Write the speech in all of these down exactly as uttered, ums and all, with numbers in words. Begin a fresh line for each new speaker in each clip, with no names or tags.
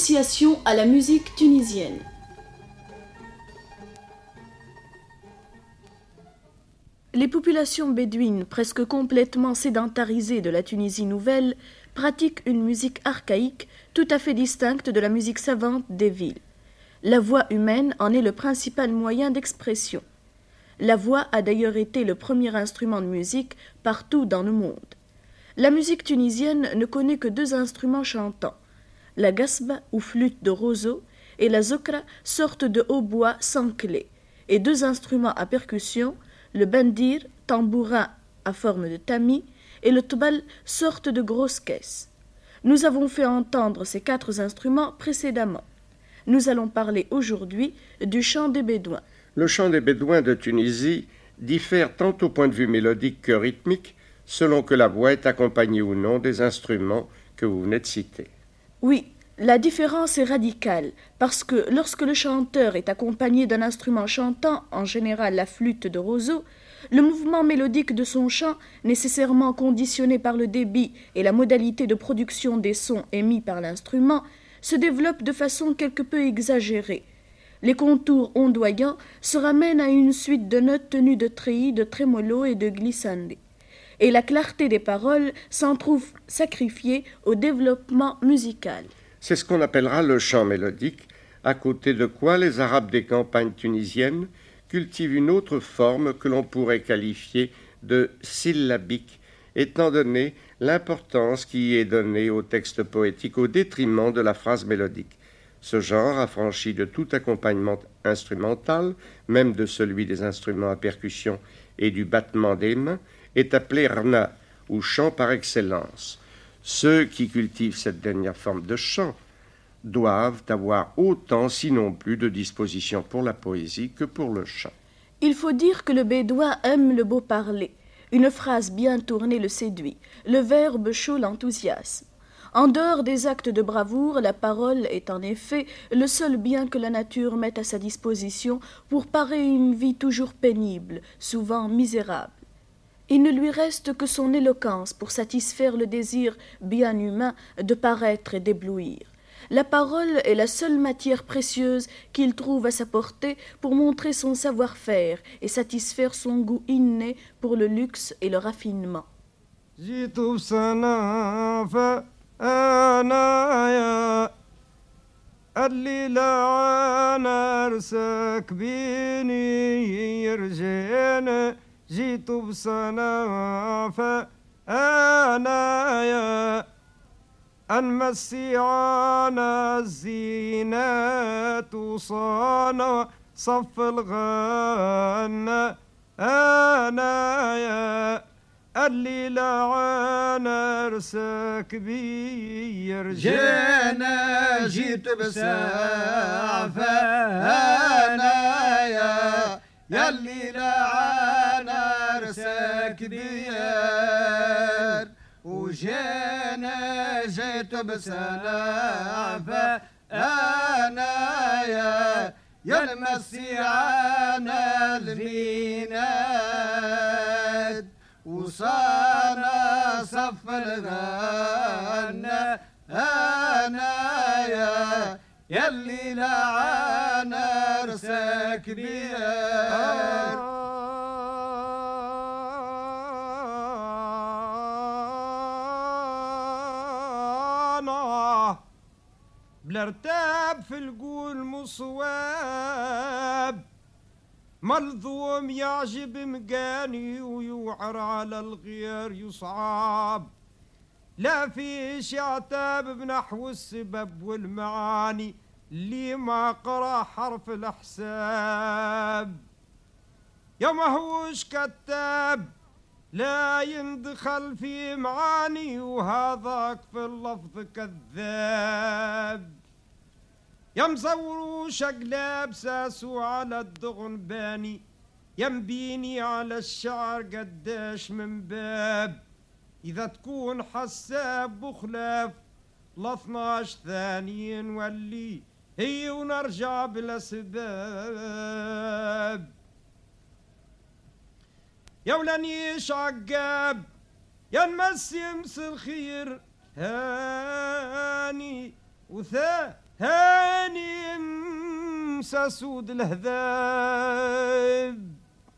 Initiation à la musique tunisienne. Les populations bédouines presque complètement sédentarisées de la Tunisie nouvelle pratiquent une musique archaïque tout à fait distincte de la musique savante des villes. La voix humaine en est le principal moyen d'expression. La voix a d'ailleurs été le premier instrument de musique partout dans le monde. La musique tunisienne ne connaît que deux instruments chantants, la gasba ou flûte de roseau et la zokra, sorte de hautbois sans clé, et deux instruments à percussion, le bendir, tambourin à forme de tamis, et le tbal, sorte de grosse caisse. Nous avons fait entendre ces quatre instruments précédemment. Nous allons parler aujourd'hui du chant des Bédouins.
Le chant des Bédouins de Tunisie diffère tant au point de vue mélodique que rythmique, selon que la voix est accompagnée ou non des instruments que vous venez de citer.
Oui, la différence est radicale, parce que lorsque le chanteur est accompagné d'un instrument chantant, en général la flûte de roseau, le mouvement mélodique de son chant, nécessairement conditionné par le débit et la modalité de production des sons émis par l'instrument, se développe de façon quelque peu exagérée. Les contours ondoyants se ramènent à une suite de notes tenues de treillis, de trémolo et de glissande. Et la clarté des paroles s'en trouve sacrifiée au développement musical.
C'est ce qu'on appellera le chant mélodique, à côté de quoi les Arabes des campagnes tunisiennes cultivent une autre forme que l'on pourrait qualifier de syllabique, étant donné l'importance qui y est donnée au texte poétique au détriment de la phrase mélodique. Ce genre, affranchi de tout accompagnement instrumental, même de celui des instruments à percussion et du battement des mains, est appelé rna, ou chant par excellence. Ceux qui cultivent cette dernière forme de chant doivent avoir autant, sinon plus, de disposition pour la poésie que pour le chant.
Il faut dire que le bédouin aime le beau parler. Une phrase bien tournée le séduit, le verbe chaud l'enthousiasme. En dehors des actes de bravoure, la parole est en effet le seul bien que la nature met à sa disposition pour parer une vie toujours pénible, souvent misérable. Il ne lui reste que son éloquence pour satisfaire le désir bien humain de paraître et d'éblouir. La parole est la seule matière précieuse qu'il trouve à sa portée pour montrer son savoir-faire et satisfaire son goût inné pour le luxe et le raffinement.
أنايا الليلة عنا رسك بيني يرجعنا جيت بسنة فأنايا أنمسي عنا الزينات وصانا صف الغنى أنايا الليلة عنا رسك بير
جينا جيت بسافة أنا يا يا الليلة عنا رسك بير وجينا جيت بسافة أنا يا يا المسي عنا البينات وصانا صف الغنى أنا يا يلي لعنا رسك بيا
بلا ارتاب في القول مصواب ملظوم يعجب مقاني ويوعر على الغير يصعب لا فيش عتاب بنحو السبب والمعاني اللي ما قرأ حرف الحساب يا ما هوش كتاب لا يندخل في معاني وهذاك في اللفظ كذاب يا مزورو شقلاب ساسو على الدغن باني يمبيني على الشعر قداش من باب إذا تكون حساب بخلاف لاثناش ثاني نولي هي ونرجع بلا سباب يا ولانيش عقاب يا نمس يمس الخير هاني وثا هاني مساسود الهذاب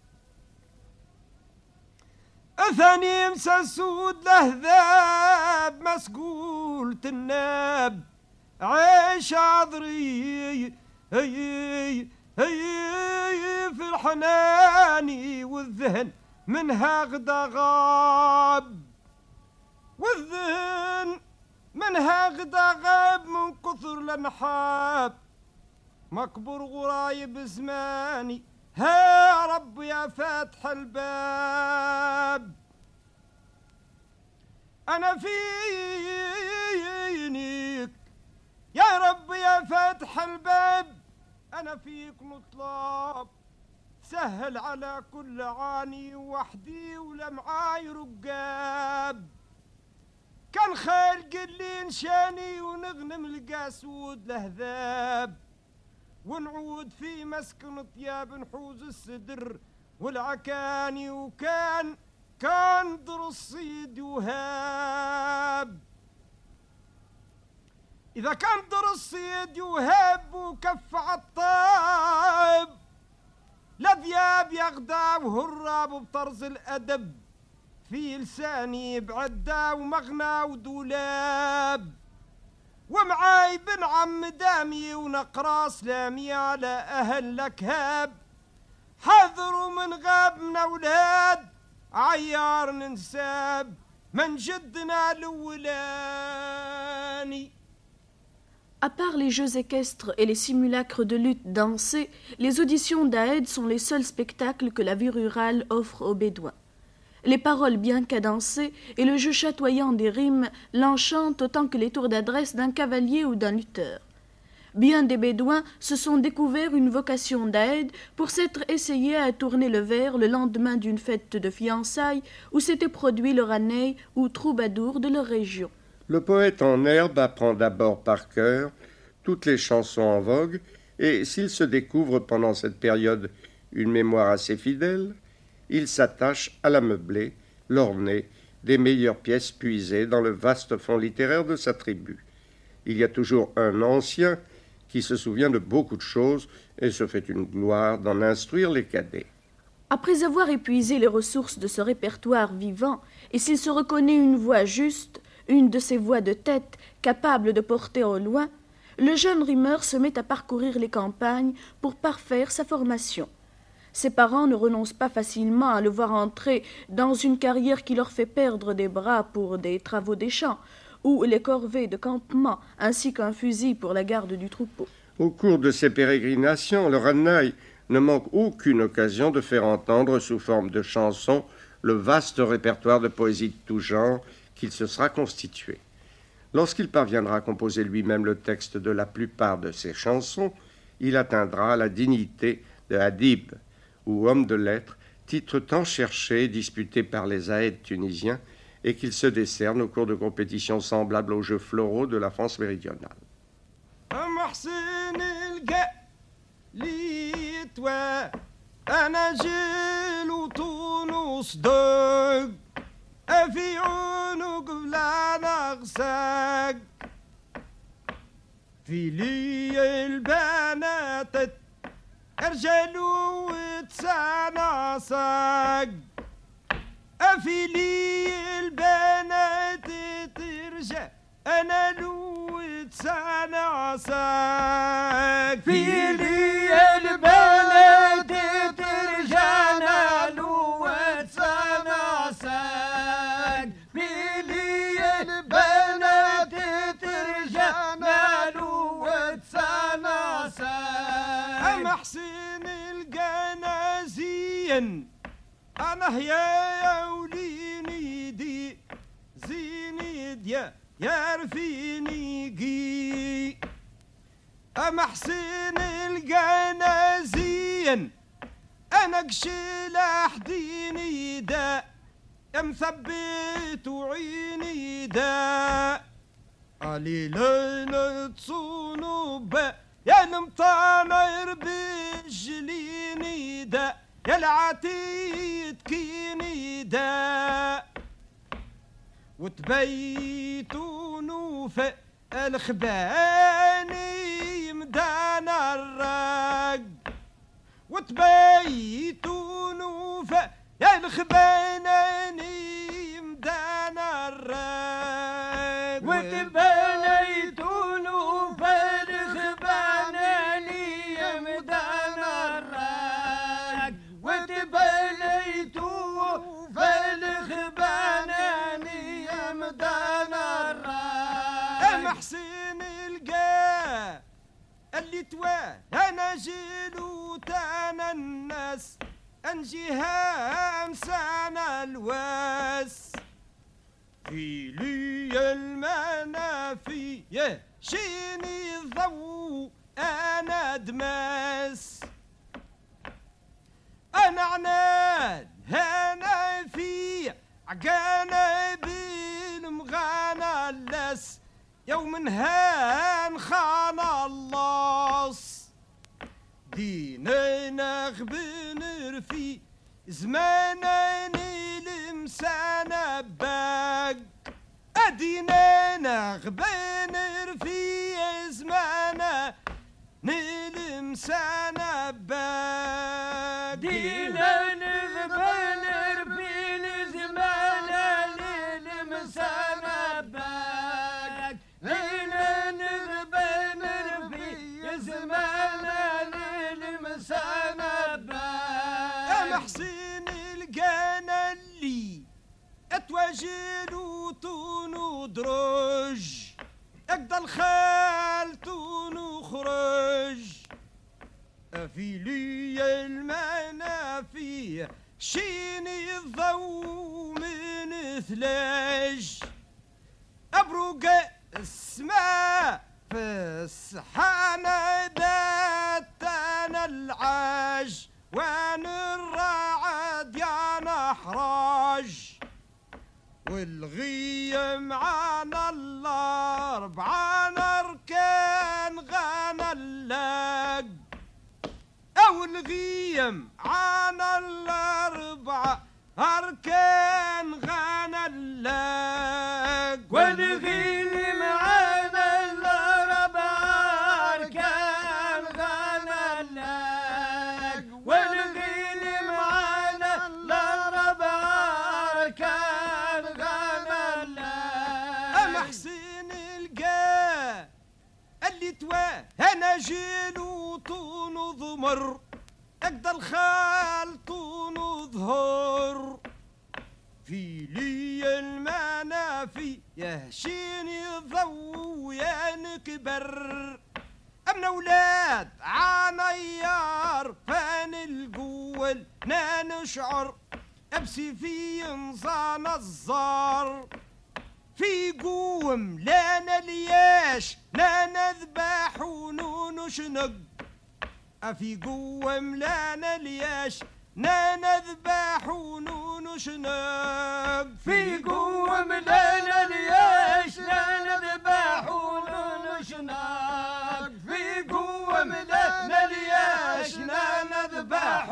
أثاني مساسود الهذاب مسقول تناب عيش عذري هي هي في الحناني والذهن منها غدا غاب والذهن منها غدا غاب من كثر الانحاب مكبر غرايب زماني ها رب يا فاتح الباب أنا فينيك يا رب يا فاتح الباب أنا فيك مطلب سهل على كل عاني وحدي ولا معاي رقاب كان خالق اللي نشاني ونغنم القاسود لهذاب ونعود في مسكن طياب نحوز السدر والعكاني وكان كان در الصيد وهاب إذا كان در الصيد وهاب وكف عالطاب لا ذياب يغدا وهراب بطرز الأدب في لساني بعدا ومغنى ودولاب ومعاي بن عم دامي ونقراص لامي على أهل لكهاب حذروا من غاب من أولاد عيار ننساب من جدنا الأولاني.
À part les jeux équestres et les simulacres de lutte dansés, les auditions d'Aed sont les seuls spectacles que la vie rurale offre aux Bédouins. Les paroles bien cadencées et le jeu chatoyant des rimes l'enchantent autant que les tours d'adresse d'un cavalier ou d'un lutteur. Bien des Bédouins se sont découverts une vocation d'Aed pour s'être essayés à tourner le vers le lendemain d'une fête de fiançailles où s'était produit le ranei ou troubadour de leur région.
Le poète en herbe apprend d'abord par cœur toutes les chansons en vogue, et s'il se découvre pendant cette période une mémoire assez fidèle, il s'attache à la meubler, l'orner des meilleures pièces puisées dans le vaste fonds littéraire de sa tribu. Il y a toujours un ancien qui se souvient de beaucoup de choses et se fait une gloire d'en instruire les cadets.
Après avoir épuisé les ressources de ce répertoire vivant, et s'il se reconnaît une voix juste, une de ces voix de tête capables de porter au loin, le jeune rimeur se met à parcourir les campagnes pour parfaire sa formation. Ses parents ne renoncent pas facilement à le voir entrer dans une carrière qui leur fait perdre des bras pour des travaux des champs, ou les corvées de campement, ainsi qu'un fusil pour la garde du troupeau.
Au cours de ces pérégrinations, le ranai ne manque aucune occasion de faire entendre sous forme de chansons le vaste répertoire de poésie de tout genre qu'il se sera constitué. Lorsqu'il parviendra à composer lui-même le texte de la plupart de ses chansons, il atteindra la dignité de Hadib, ou homme de lettres, titre tant cherché et disputé par les Aèdes tunisiens, et qu'il se décerne au cours de compétitions semblables aux Jeux floraux de la France méridionale.
أفي عنق بلا نغسق في لي البنات ارجلوا وتسانسق أفي لي البنات ترجع أنا لو تسانسق
في لي البنات ترجع أنا لو تسانسق
محسن الجنازين أنا يا وليني دي زيني ديا يا رفيني جي محسن الجنازين أنا قشيل أحديني دا مثبت وعيني دا علي ليلة صنوبة يا المطانير بجليني دا يا العتيد كيني دا وتبيتون وفاء الخباني وتبيتون وفا يا الخباناني مدانا الراق
وتبيتون وفا الخباناني مدانا الراق وتبيتون وفا الخباناني مدانا الراق
محسن القاه اللي تواه انا جيلو تانا الناس انجيها مسانا الواس في لي المنافي شيني الضوء انا دماس انا عنان هنا في عقانا بالمغانا اللاس يوم هان خان اللص دينا غبن رفي زمانا نلمسانا باق ادينا غبن رفي زمانا نلمسانا باق
دينا نغبن رفي زمانا نلمسانا باق دينا نغبن رفي زمانا نلمسانا باق
محسن القانا اللي اتواجد وطون ودرج اقدر الخالتون وخرج في لي المنافي شيني الضوء من ثلاج ابروق السماء في السحانة داتنا العاج وان الرعد يا نحراج والغيم عنا الاربعة اركان غانا اللاق او الغيم عنا الاربعة اركان غانا اللاق
والغيم عنا الاربعة اركان غانا اللاق والغيم عنا الاربعة اركان غانا اللاق
محسن القاه اللي تواه انا جيل وطون ضمر اقدر خال طون ظهر في لي المنافي يهشيني الضو يا نكبر امنا ولاد عنيار فان القول نا نشعر ابسي في نصان الزار في قوم لا نلياش لا نذبح ونشنق في قوم لا نلياش لا نذبح ونشنق
في قوم لا نلياش لا نذبح ونشنق في قوم لا نلياش لا نذبح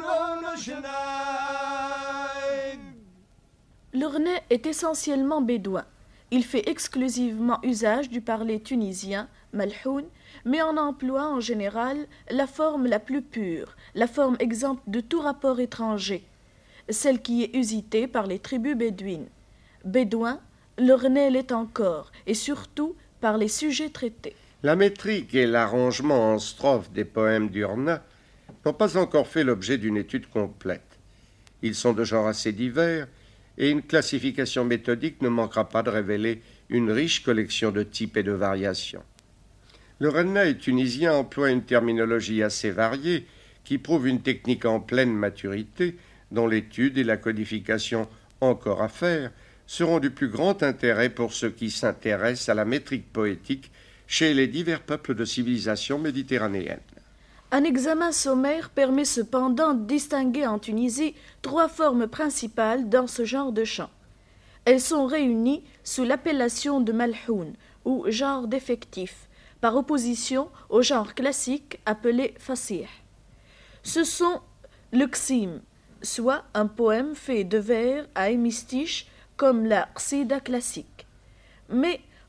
ونشنق.
Le Rennais est essentiellement bédouin. Il fait exclusivement usage du parler tunisien, malhoun, mais en emploie en général la forme la plus pure, la forme exempte de tout rapport étranger, celle qui est usitée par les tribus bédouines. Bédouin, le Rennais l'est encore, et surtout par les sujets traités.
La métrique et l'arrangement en strophes des poèmes d'Urna n'ont pas encore fait l'objet d'une étude complète. Ils sont de genre assez divers, et une classification méthodique ne manquera pas de révéler une riche collection de types et de variations. Le Rennais tunisien emploie une terminologie assez variée qui prouve une technique en pleine maturité dont l'étude et la codification encore à faire seront du plus grand intérêt pour ceux qui s'intéressent à la métrique poétique chez les divers peuples de civilisation méditerranéenne.
Un examen sommaire permet cependant de distinguer en Tunisie trois formes principales dans ce genre de chant. Elles sont réunies sous l'appellation de malhoun ou genre défectif, par opposition au genre classique appelé fasih. Ce sont le qsim, soit un poème fait de vers à hémistiche comme la qsida classique. Mais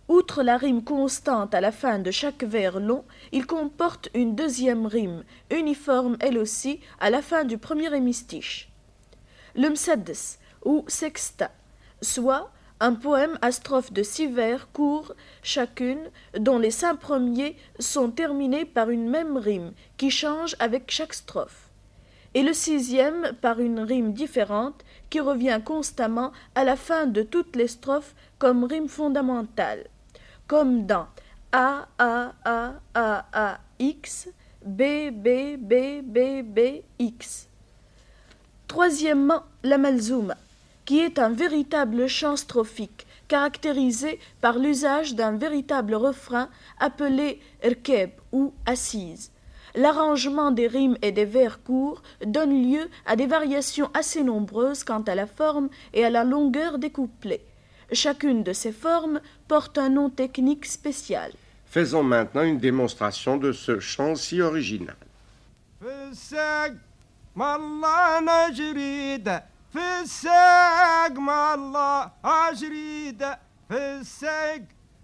Outre la rime constante à la fin de chaque vers long, il comporte une deuxième rime, uniforme elle aussi, à la fin du premier hémistiche. Le msaddes, ou sexta, soit un poème à strophes de six vers courts chacune, dont les cinq premiers sont terminés par une même rime, qui change avec chaque strophe, et le sixième par une rime différente, qui revient constamment à la fin de toutes les strophes comme rime fondamentale, comme dans A, A, A, A, A, X, B, B, B, B, B, X. Troisièmement, la malzouma, qui est un véritable chant strophique, caractérisé par l'usage d'un véritable refrain appelé rkeb ou assise. L'arrangement des rimes et des vers courts donne lieu à des variations assez nombreuses quant à la forme et à la longueur des couplets. Chacune de ces formes porte un nom technique spécial.
Faisons maintenant une démonstration de ce chant si original.
في الساق ما الله نجريده في الساق ما الله أجريده في الساق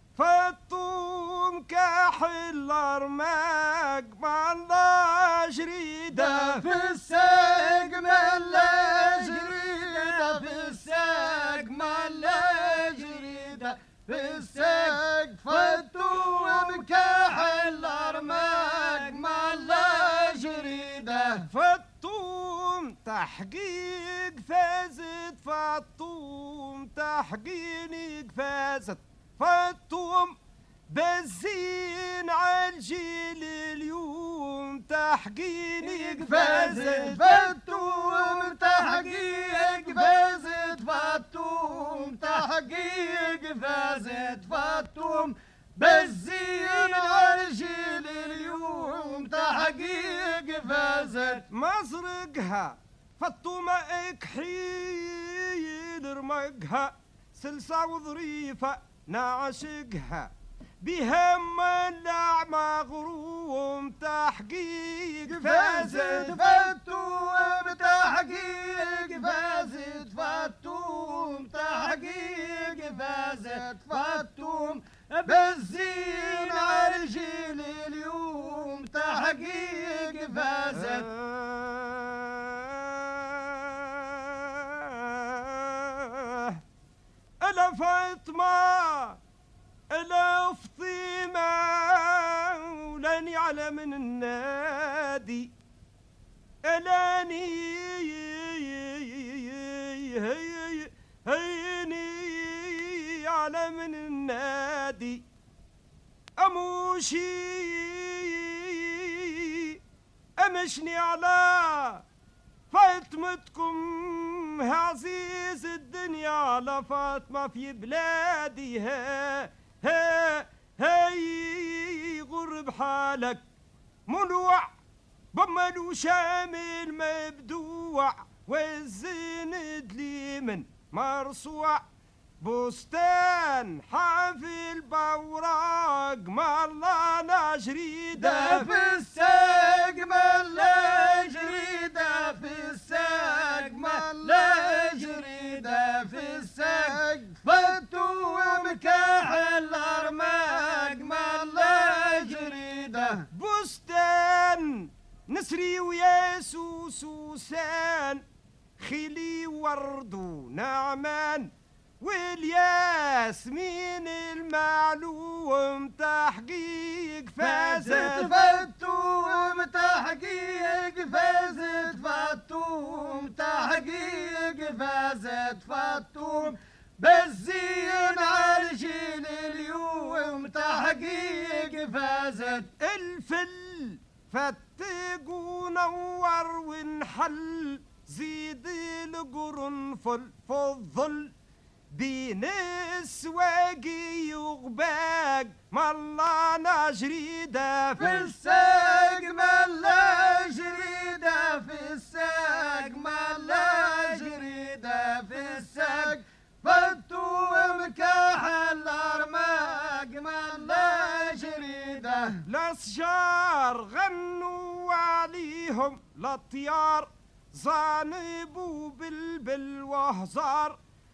فالطوم كحل أرماق ما الله جريده
في الساق ما الله جريده في الساق ما الله جريده في الساق فالطوم كحل أرماق ما الله جريده
فالطوم تحقيق فازت فالطوم تحقيق فازت فالطوم بزين عالجيل اليوم تحقيق
فازت فالطوم تحقيق فازت فالطوم تحقيق فازت فالطوم بزين عالجيل اليوم تحقيق فازت
مزرقها فالطومة اكحيل رمقها سلسة وظريفة نعشقها بهم اللع مغروم تحقيق
فازت فالطوم تحقيق فازت فالطوم تحقيق فازت فالطوم بالزين عرجيل اليوم تحقيق فازت
ألا فاطمة ألا فطيمة ولاني على من النادي ألاني هيني على من النادي أموشي أمشني على فاطمتكم عزيز الدنيا على فاطمة في بلادي ها ها هاي غرب حالك منوع بملو شامل مبدوع والزند لي من مرصوع بستان حافل بوراق ما الله نجريده
في الساق ما الله جريده في الساق ما الله جريده في الساق فالطوم كحل أرماق ما الله جريده
بستان نسري وياسو سوسان خلي ورد ونعمان والياسمين المعلوم تحقيق فازت
فالطوم تحقيق فازت فالطوم تحقيق فازت فالطوم بالزين عالجيل اليوم تحقيق فازت
الفل فتق ونور ونحل زيد القرنفل في الظل بين السواقي يغباق ما الله نجريده
في الساق ما الله جريده في الساق ما الله جريده في الساق فالطوم كحل أرماق ما الله جريده
الأشجار غنوا عليهم الأطيار زانبوا بلبل وهزار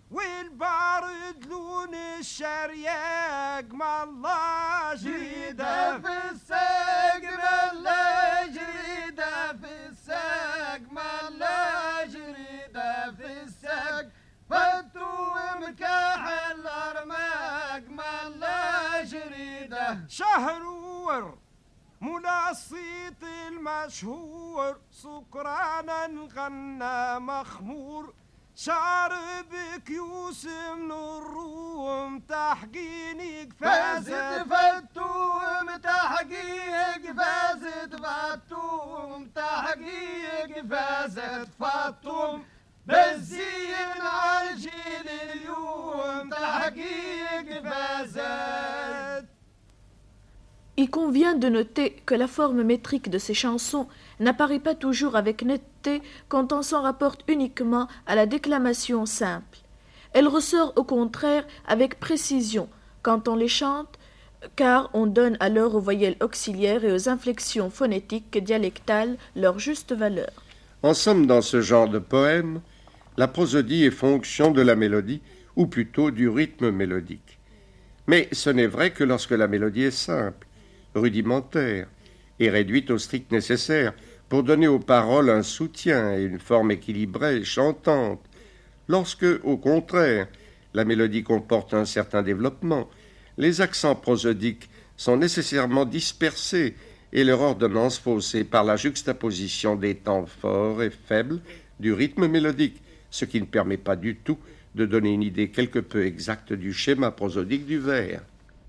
والبارد لون الشرياق ما الله جريدة
جريدة في الساق ما الله جريدة في الساق ما الله جريدة في الساق فتو مكاح الأرماق ما الله جريدة
شهرور مولا الصيت المشهور سكرانا غنى مخمور شاربك يوس من الروم تحقينك
فازت
فازت
فتوم تحقيق فازت فتوم تحقيق فازت فتوم بالزين عرجل اليوم تحقيق فازت.
Il convient de noter que la forme métrique de ces chansons n'apparaît pas toujours avec netteté quand on s'en rapporte uniquement à la déclamation simple. Elle ressort au contraire avec précision quand on les chante, car on donne alors aux voyelles auxiliaires et aux inflexions phonétiques dialectales leur juste valeur.
En somme, dans ce genre de poème, la prosodie est fonction de la mélodie, ou plutôt du rythme mélodique. Mais ce n'est vrai que lorsque la mélodie est simple, rudimentaire et réduite au strict nécessaire pour donner aux paroles un soutien et une forme équilibrée, chantante. Lorsque, au contraire, la mélodie comporte un certain développement, les accents prosodiques sont nécessairement dispersés et leur ordonnance faussée par la juxtaposition des temps forts et faibles du rythme mélodique, ce qui ne permet pas du tout de donner une idée quelque peu exacte du schéma prosodique du vers.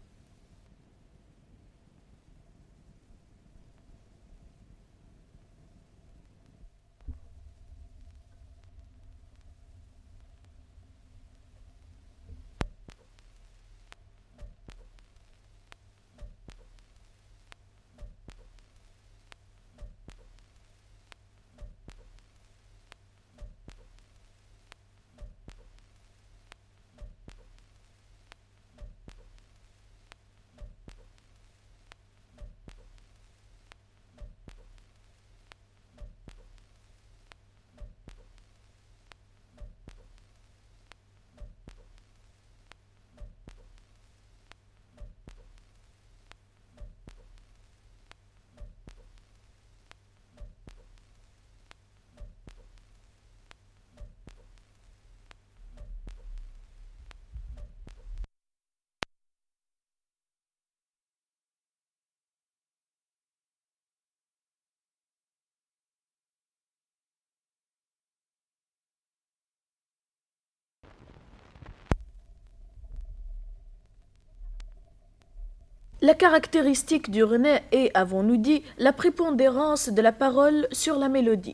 La caractéristique du René est, avons-nous dit, la prépondérance de la parole sur la mélodie.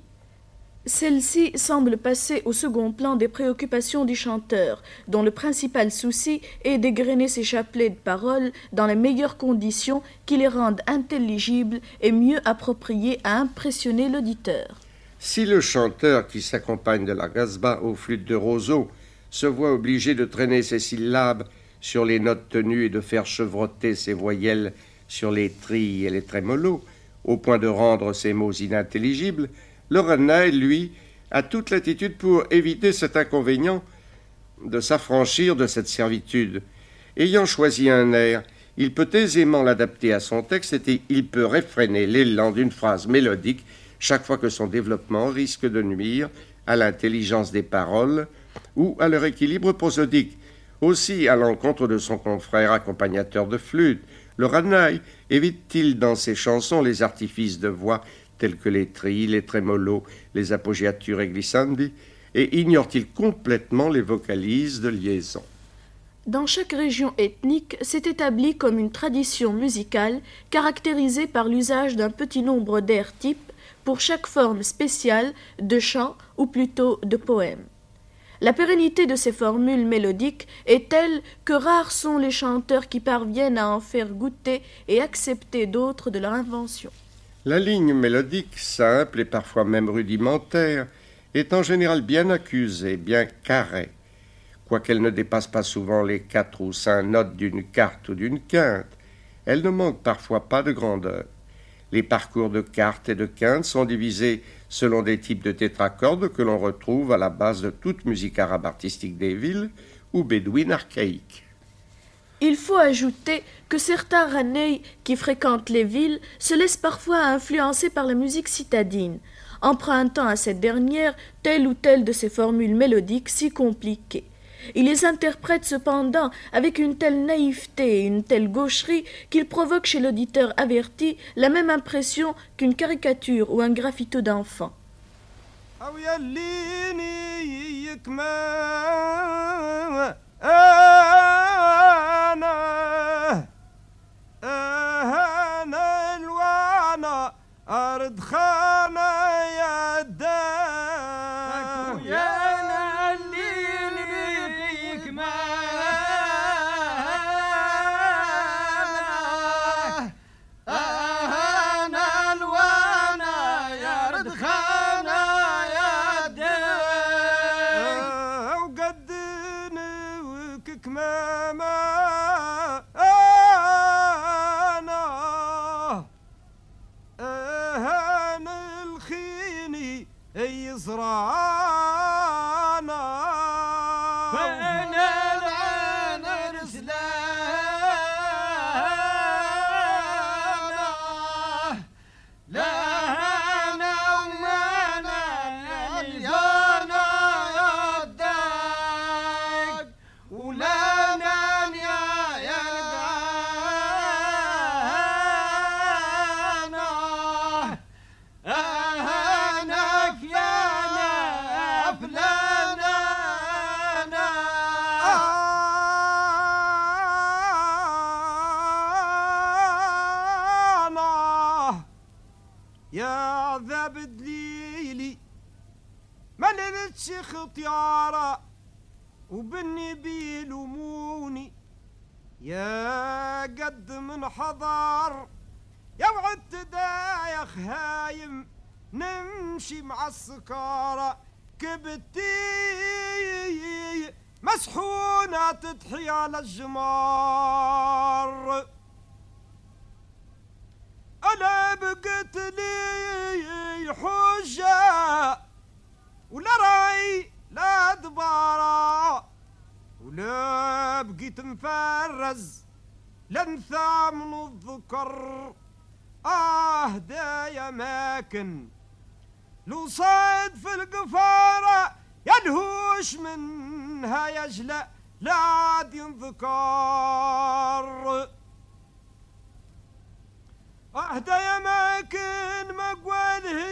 Celle-ci semble passer au second plan des préoccupations du chanteur, dont le principal souci est d'égrener ses chapelets de paroles dans les meilleures conditions qui les rendent intelligibles et mieux appropriées à impressionner l'auditeur.
Si le chanteur qui s'accompagne de la gasba aux flûtes de roseau se voit obligé de traîner ses syllabes sur les notes tenues et de faire chevrotter ses voyelles sur les trilles et les trémolos, au point de rendre ses mots inintelligibles, le René, lui, a toute latitude pour éviter cet inconvénient de s'affranchir de cette servitude. Ayant choisi un air, il peut aisément l'adapter à son texte et il peut réfréner l'élan d'une phrase mélodique chaque fois que son développement risque de nuire à l'intelligence des paroles ou à leur équilibre prosodique. Aussi, à l'encontre de son confrère accompagnateur de flûte, le René évite-t-il dans ses chansons les artifices de voix tels que les trilles, les trémolos, les appoggiature et glissandi, et ignore-t-il complètement les vocalises de liaison.
Dans chaque région ethnique s'est établie comme une tradition musicale caractérisée par l'usage d'un petit nombre d'airs types pour chaque forme spéciale de chant ou plutôt de poème. La pérennité de ces formules mélodiques est telle que rares sont les chanteurs qui parviennent à en faire goûter et accepter d'autres de leur invention.
La ligne mélodique, simple et parfois même rudimentaire, est en général bien accusée, bien carrée, quoiqu'elle ne dépasse pas souvent les quatre ou cinq notes d'une quarte ou d'une quinte. Elle ne manque parfois pas de grandeur. Les parcours de cartes et de quintes sont divisés selon des types de tétracordes que l'on retrouve à la base de toute musique arabe artistique des villes ou bédouine archaïque.
Il faut ajouter que certains Ranais qui fréquentent les villes se laissent parfois influencer par la musique citadine, empruntant à cette dernière telle ou telle de ces formules mélodiques si compliquées. Ils les interprètent cependant avec une telle naïveté et une telle gaucherie qu'ils provoquent chez l'auditeur averti la même impression qu'une caricature ou un graffito d'enfant.
يا ذاب دليلي ما لقيتش اختيارا وبني بيلوموني يا قد من حضر يا وعدت دايخ هايم نمشي مع السكارة كبتي مسحونة تضحي على الجمار أنا بقيت لي حجة ولا رأي لا دبارة ولا بقيت مفرز لنثى من الذكر آه دايا ماكن لو صاد في القفارة ينهوش منها يجلأ لا عاد ينذكر أهدى يا ماكن مقواله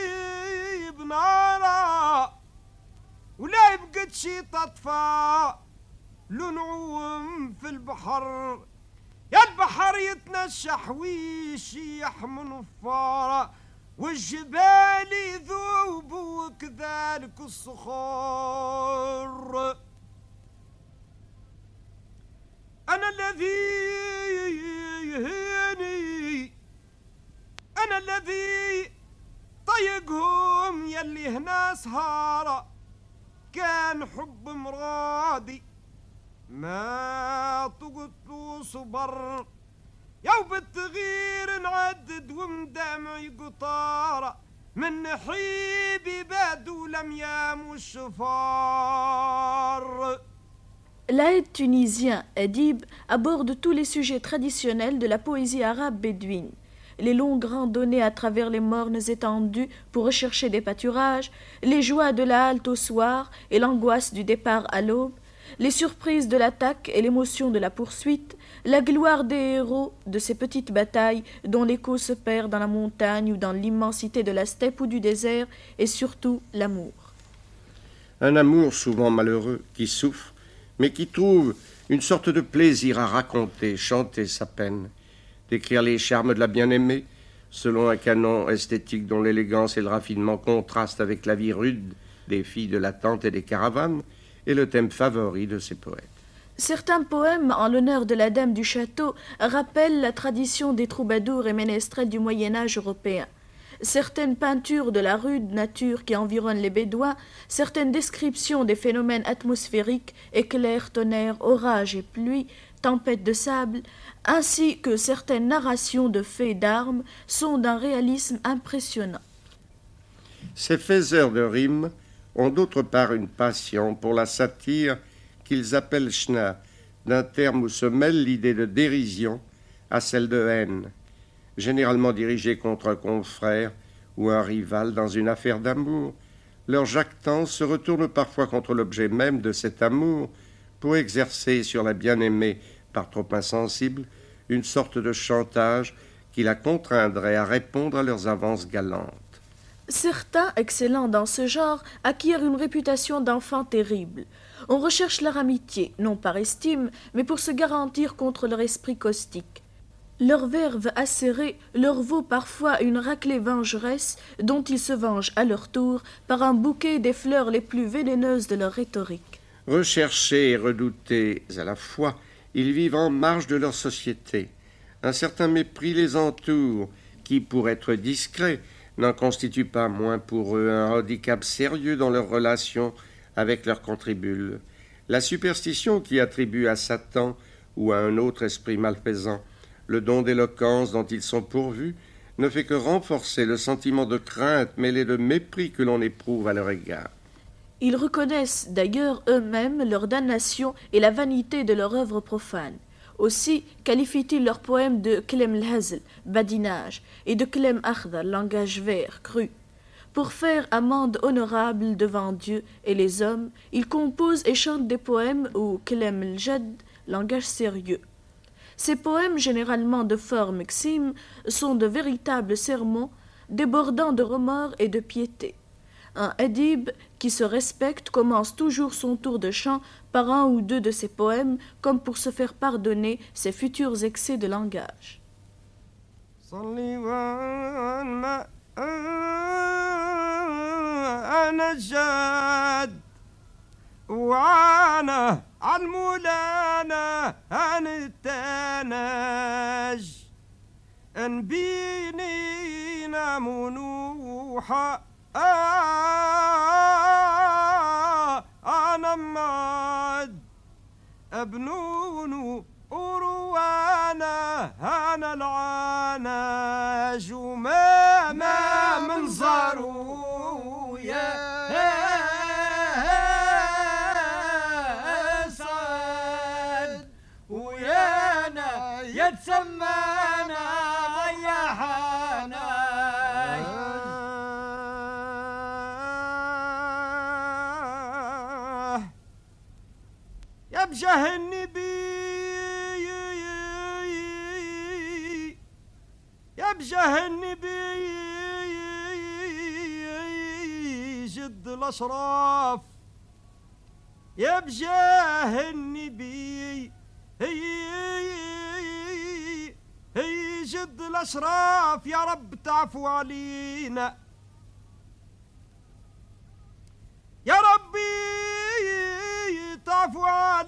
بنارا ولا يبقى شي تطفى لو نعوم في البحر يا البحر يتنشح ويشيح من فارة والجبال يذوب وكذلك الصخور أنا الذي يهيني أنا الذي طيقهم يلي هنا سهارة كان حب مرادي ما طقت صبر يو بالتغيير نعدد ومدامعي قطارة من نحيبي بادو لم يامو الشفار.
L'aïd tunisien Adib aborde tous les sujets traditionnels de la poésie arabe bédouine. Les longues randonnées à travers les mornes étendues pour rechercher des pâturages, les joies de la halte au soir et l'angoisse du départ à l'aube, les surprises de l'attaque et l'émotion de la poursuite, la gloire des héros de ces petites batailles dont l'écho se perd dans la montagne ou dans l'immensité de la steppe ou du désert, et surtout l'amour.
Un amour souvent malheureux, qui souffre, mais qui trouve une sorte de plaisir à raconter, chanter sa peine, décrire les charmes de la bien-aimée, selon un canon esthétique dont l'élégance et le raffinement contrastent avec la vie rude des filles de la tente et des caravanes, est le thème favori de ces poètes.
Certains poèmes en l'honneur de la dame du château rappellent la tradition des troubadours et ménestrels du Moyen-Âge européen. certaines peintures de la rude nature qui environne les Bédouins, certaines descriptions des phénomènes atmosphériques, éclairs, tonnerres, orages et pluies, tempêtes de sable, ainsi que certaines narrations de faits d'armes sont d'un réalisme impressionnant.
Ces faiseurs de rimes ont d'autre part une passion pour la satire qu'ils appellent schna, d'un terme où se mêle l'idée de dérision à celle de haine, généralement dirigée contre un confrère ou un rival dans une affaire d'amour. Leur jactance se retourne parfois contre l'objet même de cet amour pour exercer sur la bien-aimée, par trop insensible, une sorte de chantage qui la contraindrait à répondre à leurs avances galantes.
Certains, excellents dans ce genre, acquièrent une réputation d'enfants terribles. On recherche leur amitié, non par estime, mais pour se garantir contre leur esprit caustique. Leur verve acérée leur vaut parfois une raclée vengeresse dont ils se vengent à leur tour par un bouquet des fleurs les plus vénéneuses de leur rhétorique.
Recherchés et redoutés à la fois, ils vivent en marge de leur société. Un certain mépris les entoure, qui, pour être discrets, n'en constitue pas moins pour eux un handicap sérieux dans leurs relations avec leurs contribules. La superstition qui attribue à Satan ou à un autre esprit malfaisant le don d'éloquence dont ils sont pourvus ne fait que renforcer le sentiment de crainte mêlé de mépris que l'on éprouve à leur égard.
Ils reconnaissent d'ailleurs eux-mêmes leur damnation et la vanité de leur œuvre profane. Aussi qualifient-ils leurs poèmes de klem l'hazl, badinage, et de klem akhdar, langage vert, cru. Pour faire amende honorable devant Dieu et les hommes, ils composent et chantent des poèmes ou klem l'jad, langage sérieux. Ces poèmes, généralement de forme xime, sont de véritables sermons débordant de remords et de piété. Un adib qui se respecte commence toujours son tour de chant par un ou deux de ses poèmes, comme pour se faire pardonner ses futurs excès de langage.
وعانا عالمولانا هنتناج انبينينا منوحة انا ماد ابنون وروانا انا العاناج وما ما منظروا يا سمانا ضيحانا يا بجاه النبي يا بجاه النبي جد الأشراف يا بجاه النبي هي جد الأشراف يا رب تعفو علينا يا ربي تعفو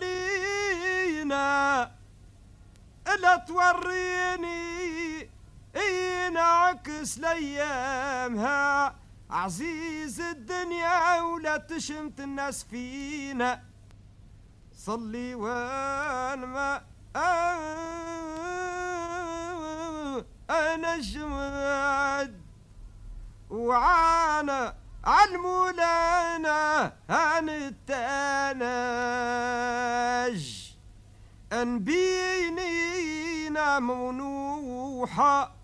علينا إلا توريني إينا عكس لأيامها عزيز الدنيا ولا تشمت الناس فينا صلي والما أنا الجماد وعانا عالمولانا هنتناج أنبينينا منوحة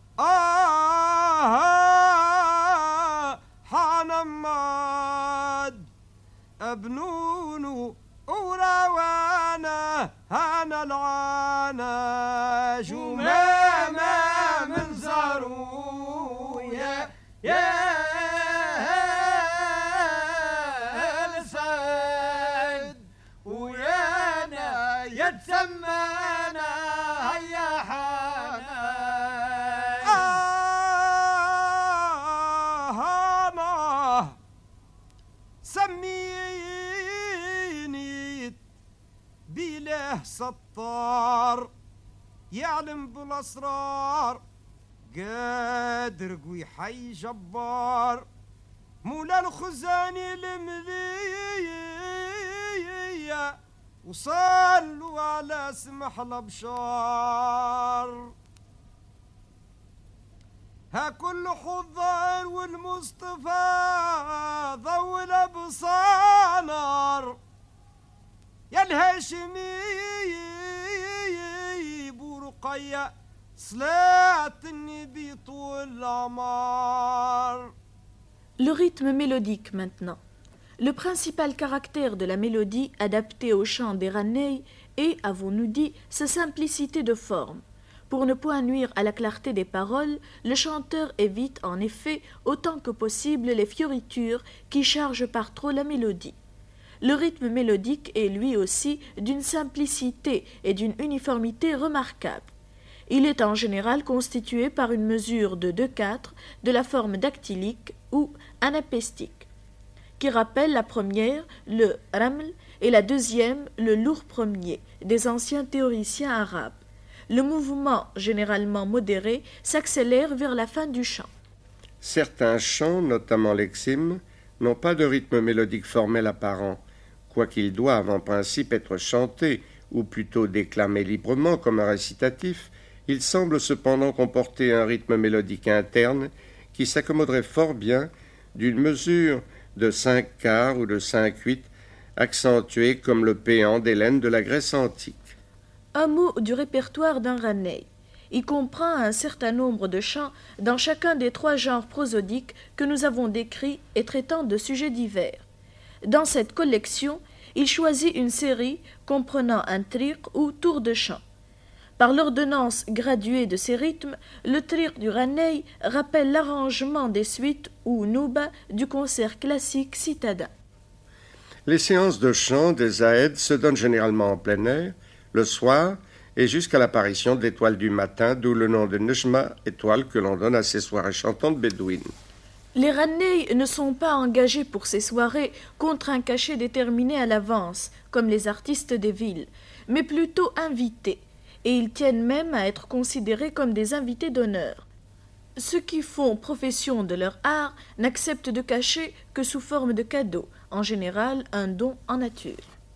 آه حنماد أبنون وروانا أنا العاناج وما ما منظروا يا يا السعد ويانا يتسمانا هيا حانا آه أنا سميني بإله ستار يعلم بالأسرار قادر قوي حي جبار مولا الخزاني المذية وصلوا على سمح الابشار ها كل حضار والمصطفى ضوء الابصار يا الهاشمي برقية صلاة النبي طول الأعمار.
Le rythme mélodique maintenant. Le principal caractère de la mélodie adaptée au chant des Ranei est, avons-nous dit, sa simplicité de forme. Pour ne point nuire à la clarté des paroles, le chanteur évite en effet autant que possible les fioritures qui chargent par trop la mélodie. Le rythme mélodique est lui aussi d'une simplicité et d'une uniformité remarquables. Il est en général constitué par une mesure de deux quatre de la forme dactylique ou anapestique, qui rappelle la première, le raml, et la deuxième, le lourd premier, des anciens théoriciens arabes. Le mouvement, généralement modéré, s'accélère vers la fin du chant.
Certains chants, notamment l'exim, n'ont pas de rythme mélodique formel apparent, quoiqu'ils doivent en principe être chantés, ou plutôt déclamés librement comme un récitatif. Il semble cependant comporter un rythme mélodique interne qui s'accommoderait fort bien d'une mesure de cinq quarts ou de cinq huit, accentuée comme le péant d'Hélène de la Grèce antique.
Un mot du répertoire d'un Ranei. Il comprend un certain nombre de chants dans chacun des trois genres prosodiques que nous avons décrits et traitant de sujets divers. Dans cette collection, il choisit une série comprenant un triq ou tour de chant. Par l'ordonnance graduée de ces rythmes, le triq du Ranei rappelle l'arrangement des suites ou nouba du concert classique citadin.
Les séances de chant des zaïds se donnent généralement en plein air, le soir et jusqu'à l'apparition de l'étoile du matin, d'où le nom de Nejma, étoile que l'on donne à ces soirées chantantes bédouines.
Les Ranei ne sont pas engagés pour ces soirées contre un cachet déterminé à l'avance, comme les artistes des villes, mais plutôt invités, et ils tiennent même à être considérés comme des invités d'honneur. Ceux qui font profession de leur art n'acceptent de cachet que sous forme de cadeau, en général un don en nature.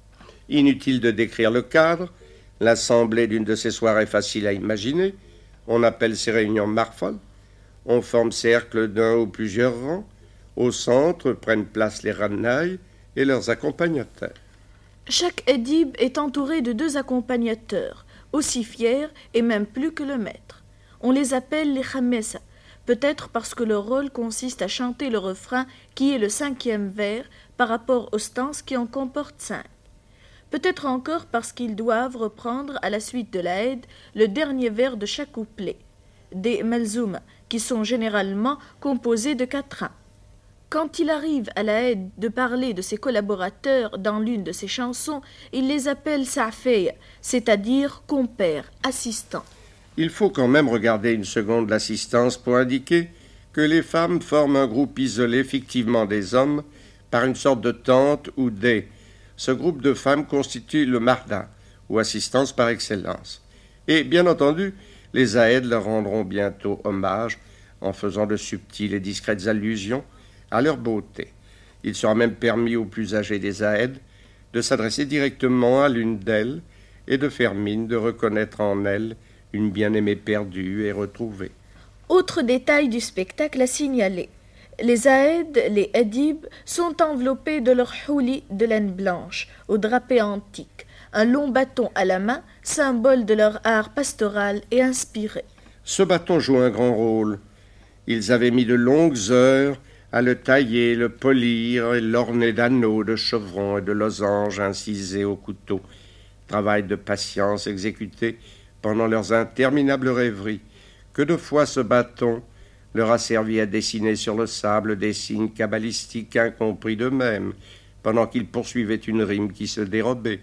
Inutile de décrire le cadre, l'assemblée d'une de ces soirées faciles à imaginer. On appelle ces réunions marfal. On forme cercle d'un ou plusieurs rangs. Au centre prennent place les Ranai et leurs accompagnateurs.
Chaque édib est entouré de deux accompagnateurs, aussi fiers et même plus que le maître. On les appelle les khamessa, peut-être parce que leur rôle consiste à chanter le refrain qui est le cinquième vers par rapport aux stances qui en comportent cinq. Peut-être encore parce qu'ils doivent reprendre à la suite de la aide le dernier vers de chaque couplet, des malzouma, qui sont généralement composés de quatrains. Quand il arrive à la aide de parler de ses collaborateurs dans l'une de ses chansons, il les appelle sa'feya, c'est-à-dire compères, assistants.
Il faut quand même regarder une seconde l'assistance pour indiquer que les femmes forment un groupe isolé fictivement des hommes par une sorte de tente ou dé. Ce groupe de femmes constitue le marda, ou assistance par excellence. Et bien entendu, les zaïds leur rendront bientôt hommage en faisant de subtiles et discrètes allusions à leur beauté. Il sera même permis aux plus âgés des zaïds de s'adresser directement à l'une d'elles et de faire mine de reconnaître en elle une bien-aimée perdue et retrouvée.
Autre détail du spectacle à signaler. Les zaïds, les adib, sont enveloppés de leur houli de laine blanche, au drapé antique, un long bâton à la main, symbole de leur art pastoral et inspiré.
Ce bâton joue un grand rôle. Ils avaient mis de longues heures à le tailler, le polir et l'orner d'anneaux, de chevrons et de losanges incisés au couteau. Travail de patience exécuté pendant leurs interminables rêveries. Que de fois ce bâton leur a servi à dessiner sur le sable des signes cabalistiques incompris d'eux-mêmes, pendant qu'ils poursuivaient une rime qui se dérobait.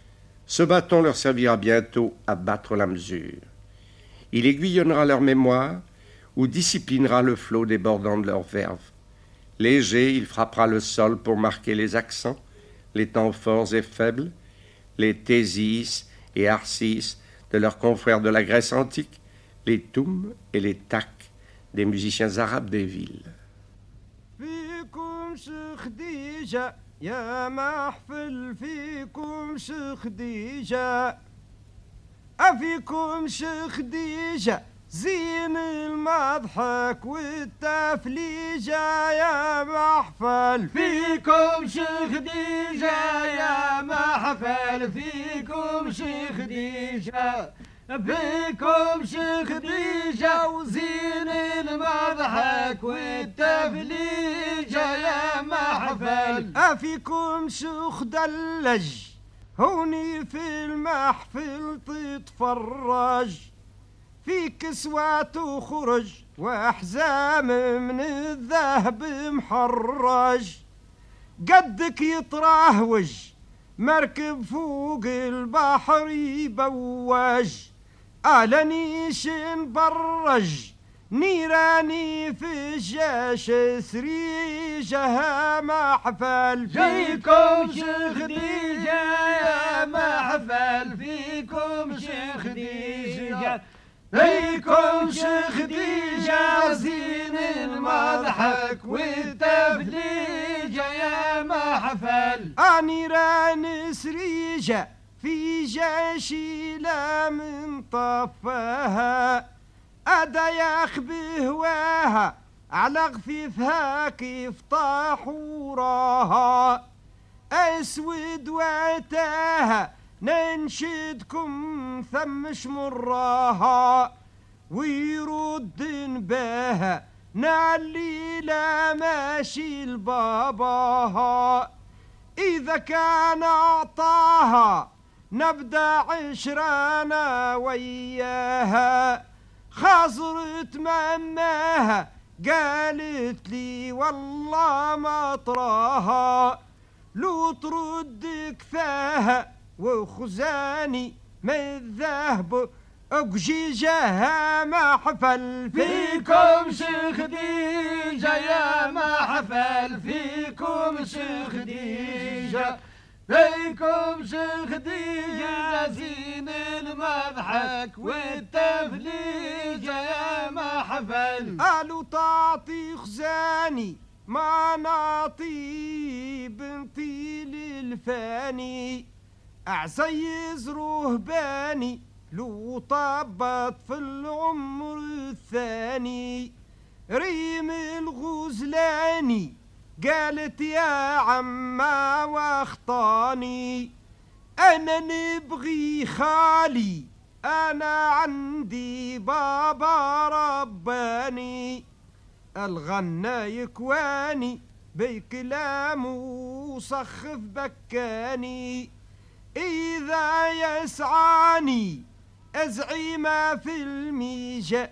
Ce bâton leur servira bientôt à battre la mesure. Il aiguillonnera leur mémoire ou disciplinera le flot débordant de leurs verves. Léger, il frappera le sol pour marquer les accents, les temps forts et faibles, les thésis et arcis de leurs confrères de la Grèce antique, les toum et les tak des musiciens arabes des villes.
فيكم خديجة يا محفل فيكم خديجة أفيكم خديجة زين المضحك والتفليجة يا محفل
فيكم خديجة يا محفل فيكم خديجة فيكم خديجة وزين المضحك والتفليجة يا محفل
أفيكم شيخ دلج هوني في المحفل تتفرج في كسوات وخرج وأحزام من الذهب محرج قدك يتراهوج مركب فوق البحر يبوج ألنيش برج نيراني في الجاش سريجها محفل
فيكم خديجة يا محفل فيكم خديجة فيكم خديجة زين المضحك والتفليجة يا محفل
أنيران سريجة في جاشي لا من طفاها أدا يخبي هواها على غفيفها كيف طاحوراها أسود وعتاها ننشدكم ثم شمراها ويرد نباها نعلي لا ماشي لباباها إذا كان أعطاها نبدأ عشرانا وياها خاصرت مأماها قالت لي والله ما تراها لو ترد كفاها وخزاني من الذهب أقجيجها محفل
فيكم خديجة يا محفل فيكم خديجة فيكم خديجة زين المضحك والتفليجة يا محفل
قالوا تعطي خزاني ما نعطي بنتي للفاني أعزيز رهباني لو طبت في العمر الثاني ريم الغزلاني قالت يا عما واخطاني أنا نبغي خالي أنا عندي بابا رباني الغنا يكواني بكلام وصخف بكاني إذا يسعاني أزعيما في الميجا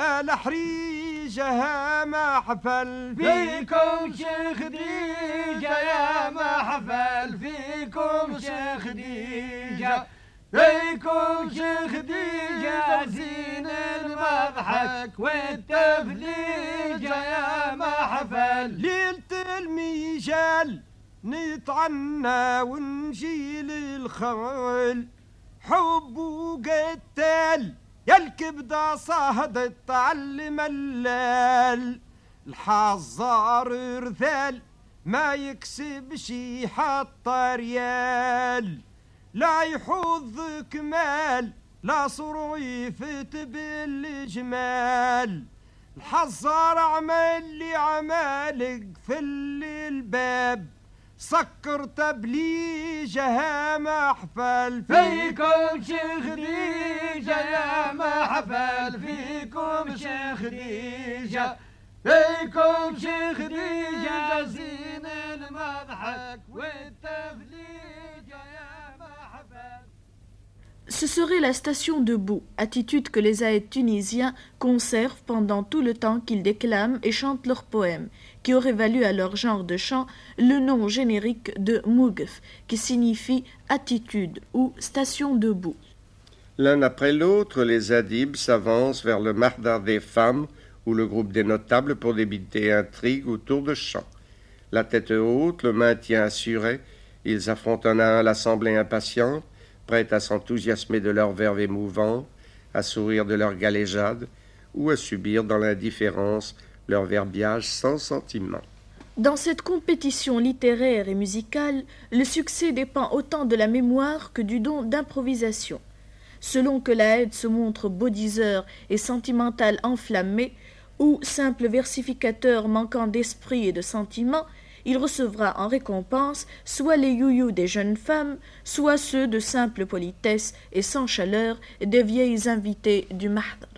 الحريجها محفل
فيكم خديجة يا محفل فيكم خديجة فيكم خديجة زين المضحك والتفليجة يا محفل
ليلة الميجال نتعنى ونجيل الخول حب وقتال يا الكبدة صهد تعلم الليل الحزار رذال ما يكسب شي حتى ريال لا يحوض كمال لا صريفت بالجمال الحزار عمل لي عمالك في الباب سكر تبليجها محفل
فيكم خديجة يا محفل فيكم خديجة فيكم خديجة زين المضحك والتفليجة يا محفل.
Ce serait la station debout, attitude que les aèdes tunisiens conservent pendant tout le temps qu'ils déclament et chantent leurs poèmes, qui aurait valu à leur genre de chant le nom générique de Mougf, qui signifie attitude ou station debout.
L'un après l'autre, les adibs s'avancent vers le mardar des femmes ou le groupe des notables pour débiter intrigue ou tour de chant. La tête haute, le maintien assuré, ils affrontent un à un l'assemblée impatiente, prête à s'enthousiasmer de leur verve émouvant, à sourire de leur galéjade, ou à subir dans l'indifférence leur verbiage sans sentiment.
Dans cette compétition littéraire et musicale, le succès dépend autant de la mémoire que du don d'improvisation. Selon que la aide se montre beau diseur et sentimental enflammé, ou simple versificateur manquant d'esprit et de sentiment, il recevra en récompense soit les youyous des jeunes femmes, soit ceux de simple politesse et sans chaleur des vieilles invitées du Mahd.